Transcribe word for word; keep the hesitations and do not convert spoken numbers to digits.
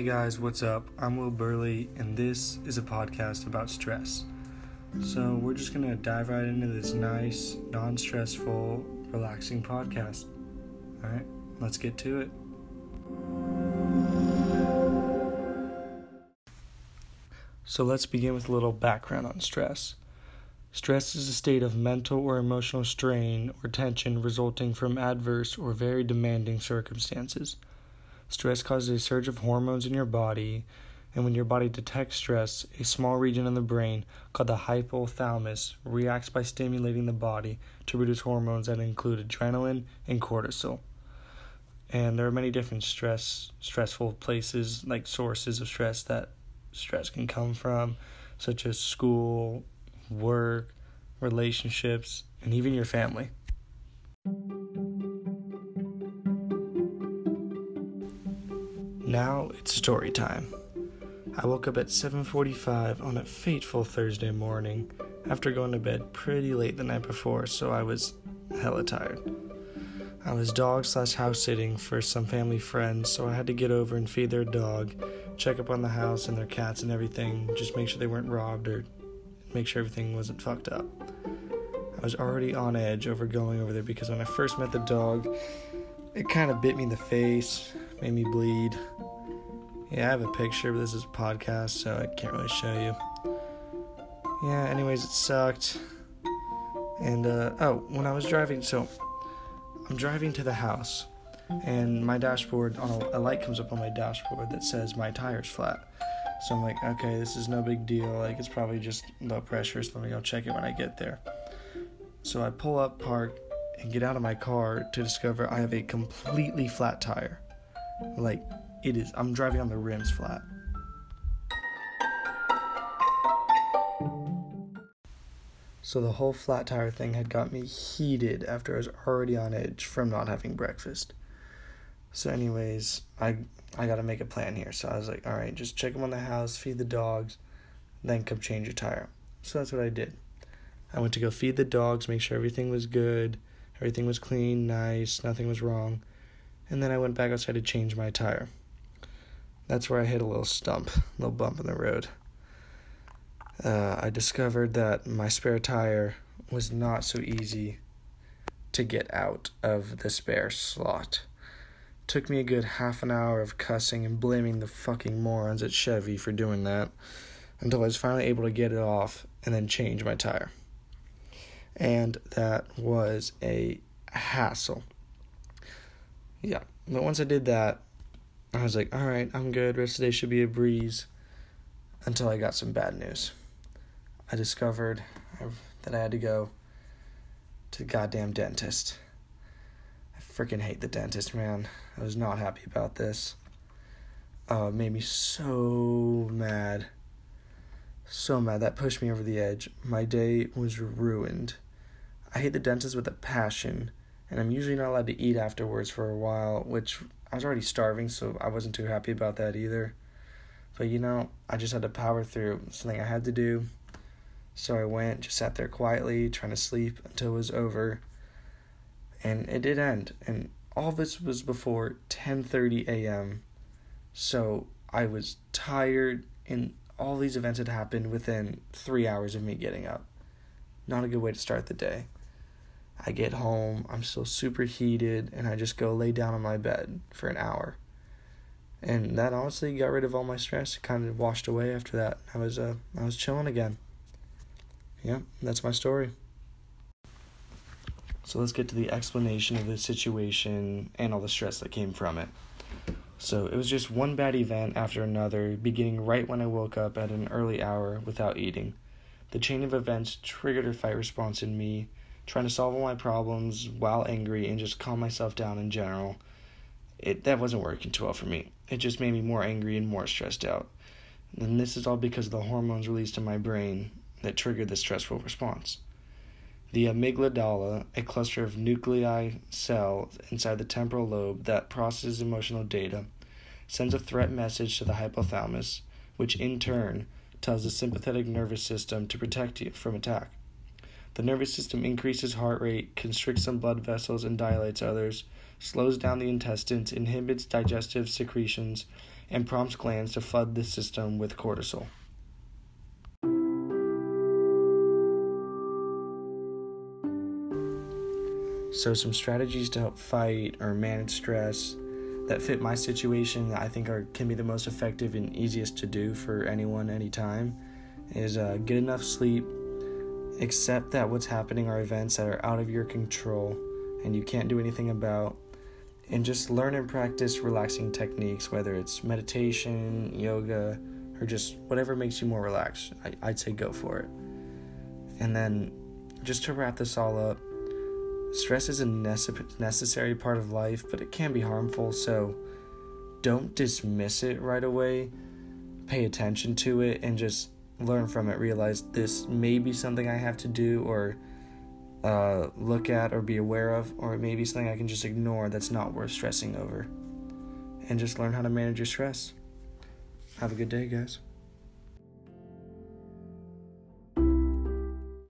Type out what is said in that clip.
guys, what's up? I'm Will Burley, and this is a podcast about stress. So we're just going to dive right into this nice, non-stressful, relaxing podcast. Alright, let's get to it. So let's begin with a little background on stress. Stress is a state of mental or emotional strain or tension resulting from adverse or very demanding circumstances. Stress causes a surge of hormones in your body, and when your body detects stress, a small region in the brain called the hypothalamus reacts by stimulating the body to produce hormones that include adrenaline and cortisol. And there are many different stress, stressful places, like sources of stress that stress can come from, such as school, work, relationships, and even your family. Now it's story time. I woke up at seven forty-five on a fateful Thursday morning after going to bed pretty late the night before, so I was hella tired. I was dog slash house sitting for some family friends, so I had to get over and feed their dog, check up on the house and their cats and everything, just make sure they weren't robbed or make sure everything wasn't fucked up. I was already on edge over going over there because when I first met the dog, it kind of bit me in the face, made me bleed. Yeah, I have a picture, but this is a podcast, so I can't really show you. Yeah, anyways, it sucked. And, uh, oh, when I was driving, so I'm driving to the house, and my dashboard, on a, a light comes up on my dashboard that says my tire's flat. So I'm like, okay, this is no big deal. Like, it's probably just low pressure, so let me go check it when I get there. So I pull up, park, and get out of my car to discover I have a completely flat tire. Like, it is. I'm driving on the rims flat. So the whole flat tire thing had got me heated after I was already on edge from not having breakfast. So anyways, I I gotta make a plan here. So I was like, alright, just check them on the house, feed the dogs, then come change your tire. So that's what I did. I went to go feed the dogs, make sure everything was good, everything was clean, nice, nothing was wrong. And then I went back outside to change my tire. That's where I hit a little stump, a little bump in the road. Uh, I discovered that my spare tire was not so easy to get out of the spare slot. Took me a good half an hour of cussing and blaming the fucking morons at Chevy for doing that until I was finally able to get it off and then change my tire. And that was a hassle. Yeah, but once I did that, I was like, alright, I'm good, rest of the day should be a breeze, until I got some bad news. I discovered that I had to go to the goddamn dentist. I freaking hate the dentist, man. I was not happy about this. Oh, it made me so mad. So mad. That pushed me over the edge. My day was ruined. I hate the dentist with a passion, and I'm usually not allowed to eat afterwards for a while, which I was already starving, so I wasn't too happy about that either. But, you know, I just had to power through. It's something I had to do. So I went, just sat there quietly, trying to sleep until it was over. And it did end. And all this was before ten thirty a.m. So I was tired, and all these events had happened within three hours of me getting up. Not a good way to start the day. I get home, I'm still super heated, and I just go lay down on my bed for an hour. And that honestly got rid of all my stress. It kind of washed away after that. I was uh, I was chilling again. Yeah, that's my story. So let's get to the explanation of the situation and all the stress that came from it. So it was just one bad event after another, beginning right when I woke up at an early hour without eating. The chain of events triggered a fight response in me, trying to solve all my problems while angry and just calm myself down in general. It that wasn't working too well for me. It just made me more angry and more stressed out. And this is all because of the hormones released in my brain that triggered the stressful response. The amygdala, a cluster of nuclei cells inside the temporal lobe that processes emotional data, sends a threat message to the hypothalamus, which in turn tells the sympathetic nervous system to protect you from attack. The nervous system increases heart rate, constricts some blood vessels and dilates others, slows down the intestines, inhibits digestive secretions, and prompts glands to flood the system with cortisol. So some strategies to help fight or manage stress that fit my situation that I think are can be the most effective and easiest to do for anyone, anytime, is uh, get enough sleep, accept that what's happening are events that are out of your control and you can't do anything about, and just learn and practice relaxing techniques, whether it's meditation, yoga, or just whatever makes you more relaxed. I, I'd say go for it. And then just to wrap this all up, stress is a nece- necessary part of life, but it can be harmful, so don't dismiss it right away. Pay attention to it and just learn from it. Realize this may be something I have to do or uh, look at or be aware of, or it may be something I can just ignore that's not worth stressing over. And just learn how to manage your stress. Have a good day, guys.